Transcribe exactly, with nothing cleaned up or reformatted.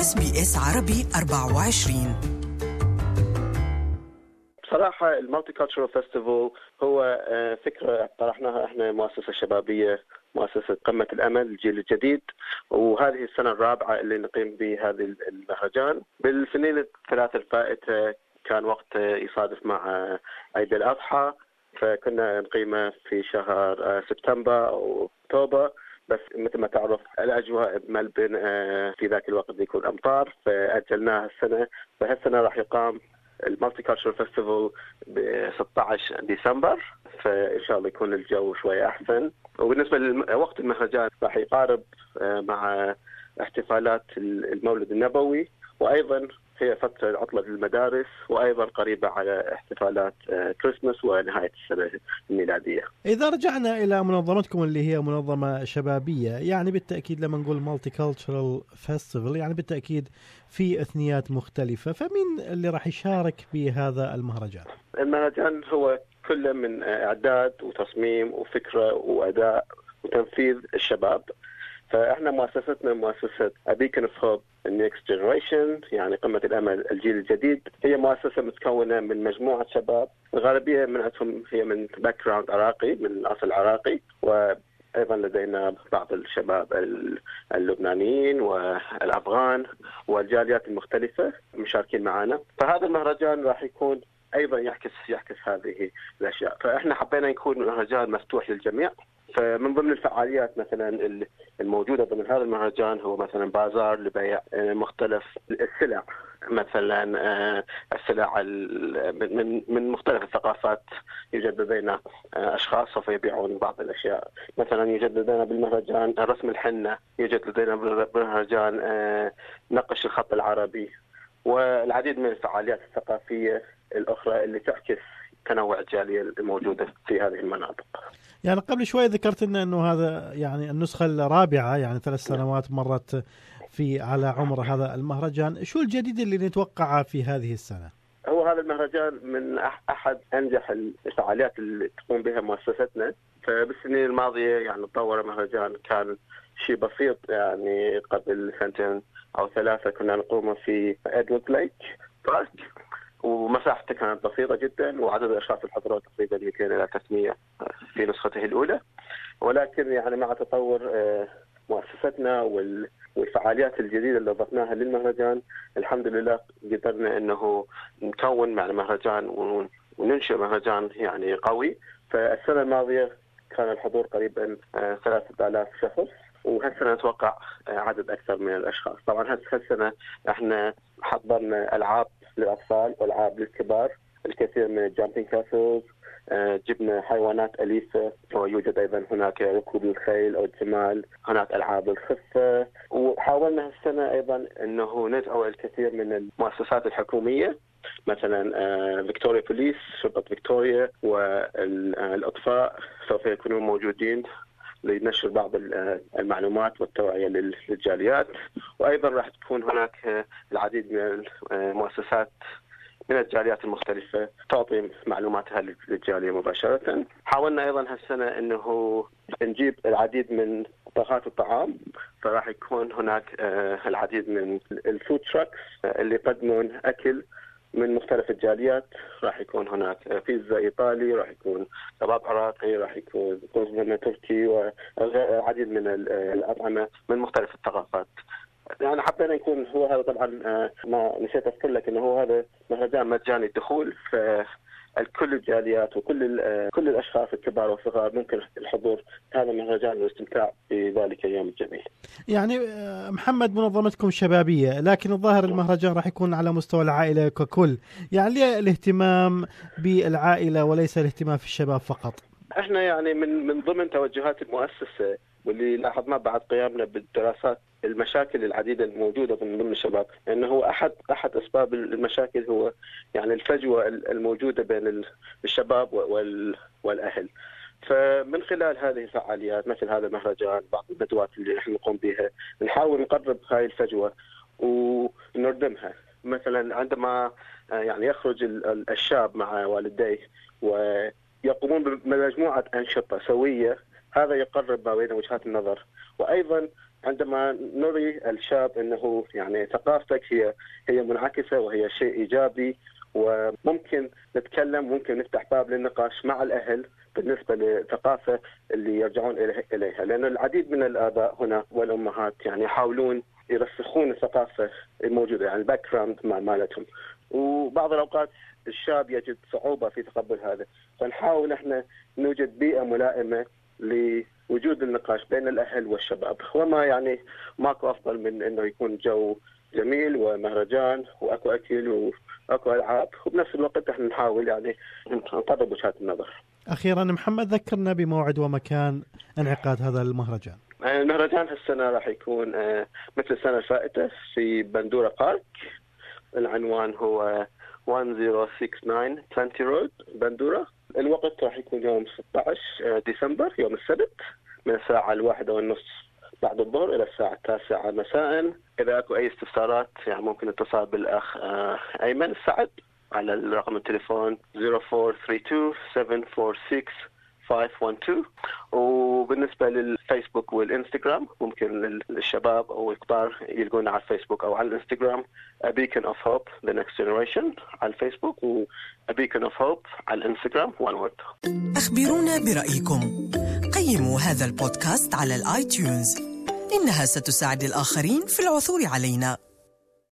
إس بي إس عربي أربعة وعشرين. بصراحة المالتي كالتشرال فيستيفال هو فكرة طرحناها احنا مؤسسة شبابية، مؤسسة قمة الأمل الجيل الجديد، وهذه السنة الرابعة اللي نقيم بهذا المهرجان. بالسنين الثلاث الفائتة كان وقت يصادف مع عيد الأضحى، فكنا نقيمه في شهر سبتمبر أو أكتوبر، بس مثل ما تعرف الأجواء بملبن في ذاك الوقت بيكون أمطار، فأجلناها السنة. فهالسنة راح يقام المالتي كالتشرال فيستيفال ب ستة عشر ديسمبر، فإن شاء الله يكون الجو شوي أحسن. وبالنسبة لوقت المهرجان راح يقارب مع احتفالات المولد النبوي، وأيضا هي فترة عطلة المدارس، وأيضا قريبة على احتفالات كريسماس ونهاية السنة الميلادية. إذا رجعنا إلى منظمتكم اللي هي منظمة شبابية، يعني بالتأكيد لما نقول مالتي كالتشرال فيستيفال يعني بالتأكيد في إثنيات مختلفة، فمين اللي راح يشارك بهذا المهرجان؟ المهرجان هو كله من إعداد وتصميم وفكرة وأداء وتنفيذ الشباب. فإحنا مؤسستنا مؤسسة A Beacon of Hope Next Generation، يعني قمة الأمل الجيل الجديد. هي مؤسسة متكونة من مجموعة شباب، الغالبية منهم هي من باك جراوند عراقي، من أصل عراقي، وأيضا لدينا بعض الشباب اللبنانيين والأفغان والجاليات المختلفة مشاركين معنا. فهذا المهرجان راح يكون أيضا يعكس يعكس هذه الأشياء. فإحنا حبينا يكون مهرجان مفتوح للجميع. فمن ضمن الفعاليات مثلا الموجودة ضمن هذا المهرجان هو مثلا بازار لبيع مختلف السلع، مثلا السلع من من مختلف الثقافات. يوجد لدينا أشخاص سوف يبيعون بعض الأشياء، مثلا يوجد لدينا بالمهرجان رسم الحنة، يوجد لدينا بالمهرجان نقش الخط العربي، والعديد من الفعاليات الثقافية الأخرى اللي تعكس تنوع الجالية الموجودة في هذه المناطق. يعني قبل شوي ذكرت لنا أنه هذا يعني النسخة الرابعة، يعني ثلاث سنوات مرت في على عمر هذا المهرجان. شو الجديد اللي نتوقعه في هذه السنة؟ هو هذا المهرجان من أحد أنجح الفعاليات اللي تقوم بها مؤسستنا. فبالسنين الماضية يعني تطور المهرجان، كان شيء بسيط يعني قبل سنتين أو ثلاثة كنا نقوم في إدوارد ليك بارك، ومساحته كانت بسيطة جدا، وعدد الأشخاص الحضور تقريبا مئتين إلى ثلاثمئة في نسخته الأولى. ولكن يعني مع تطور مؤسستنا والفعاليات الجديدة اللي ضفناها للمهرجان، الحمد لله قدرنا إنه نكون مع المهرجان وننشئ مهرجان يعني قوي. فالسنة الماضية كان الحضور قريبا ثلاثة آلاف شخص، وهالسنة نتوقع عدد أكثر من الأشخاص. طبعا هالسنة احنا حضرنا ألعاب للأطفال والألعاب للكبار، الكثير من الجامبينج كاسلز، جبنا حيوانات أليفة، ويوجد أيضا هناك ركوب الخيل أو الجمال، هناك ألعاب الخفة. وحاولنا هالسنة أيضا أنه ندعو الكثير من المؤسسات الحكومية، مثلا فيكتوريا بوليس، شرطة فيكتوريا، والأطفاء سوف يكونون موجودين لنشر بعض المعلومات والتوعية للجاليات. وأيضا راح تكون هناك العديد من المؤسسات من الجاليات المختلفة تعطي معلوماتها للجالية مباشرة. حاولنا أيضا هالسنة أنه نجيب العديد من طاقات الطعام، فراح يكون هناك العديد من الفود تراكس اللي يقدمون أكل من مختلف الجاليات. راح يكون هناك بيتزا إيطالي، راح يكون كباب عراقي، راح يكون كوزمة تركي، والعديد من الأطعمة من مختلف الثقافات. يعني حبينا يكون هو هذا. طبعا ما نسيت أذكر لك إنه هو هذا مهرجان مجاني الدخول، فالكل الجاليات وكل كل الأشخاص الكبار والصغار ممكن الحضور هذا المهرجان والاستمتاع بذلك اليوم الجميل. يعني محمد منظمتكم شبابية، لكن الظاهر المهرجان راح يكون على مستوى العائلة ككل، يعني ليه الاهتمام بالعائلة وليس الاهتمام في الشباب فقط؟ احنا يعني من من ضمن توجهات المؤسسة واللي لاحظناه بعد قيامنا بالدراسات المشاكل العديدة الموجودة من ضمن الشباب، انه هو احد احد اسباب المشاكل هو يعني الفجوة الموجودة بين الشباب والاهل. فمن خلال هذه الفعاليات مثل هذا المهرجان، بعض الندوات اللي احنا نقوم بها، نحاول نقرب هاي الفجوة ونردمها. مثلا عندما يعني يخرج الشاب مع والديه ويقومون بمجموعة أنشطة سوية، هذا يقرب ما بين وجهات النظر. وأيضا عندما نري الشاب أنه يعني ثقافتك هي هي منعكسة وهي شيء إيجابي، وممكن نتكلم، ممكن نفتح باب للنقاش مع الأهل بالنسبة للثقافة اللي يرجعون إليها، لأن العديد من الآباء هنا والأمهات يعني يحاولون يرسخون الثقافة الموجودة، يعني الباك جراوند مالتهم، وبعض الأوقات الشاب يجد صعوبة في تقبل هذا. فنحاول احنا نوجد بيئة ملائمة لوجود النقاش بين الأهل والشباب، وما يعني ماكو أفضل من إنه يكون جو جميل ومهرجان وأكو أكل وأكو ألعاب، وبنفس الوقت احنا نحاول يعني نقرب وجهات النظر. أخيرا محمد، ذكرنا بموعد ومكان انعقاد هذا المهرجان. المهرجان هالسنة راح يكون مثل السنة الفائتة في بندورة بارك. العنوان هو واحد صفر ستة تسعة عشرين رود بندورة. الوقت راح يكون يوم ستة عشر ديسمبر، يوم السبت، من الساعة الواحدة والنصف بعد الظهر إلى الساعة التاسعة مساء. إذا أكو أي استفسارات يعني ممكن اتصال بالأخ أيمن السعد على الرقم التليفون صفر أربعة ثلاثة اثنين سبعة أربعة ستة خمسة واحد اثنين. وبالنسبة للفيسبوك والإنستغرام ممكن الشباب أو الكبار يلقونا على الفيسبوك أو على الإنستغرام A Beacon of Hope The Next Generation على الفيسبوك، و A Beacon of Hope على الإنستغرام one word. أخبرونا برأيكم، قيموا هذا البودكاست على الآيتيونز، إنها ستساعد الآخرين في العثور علينا.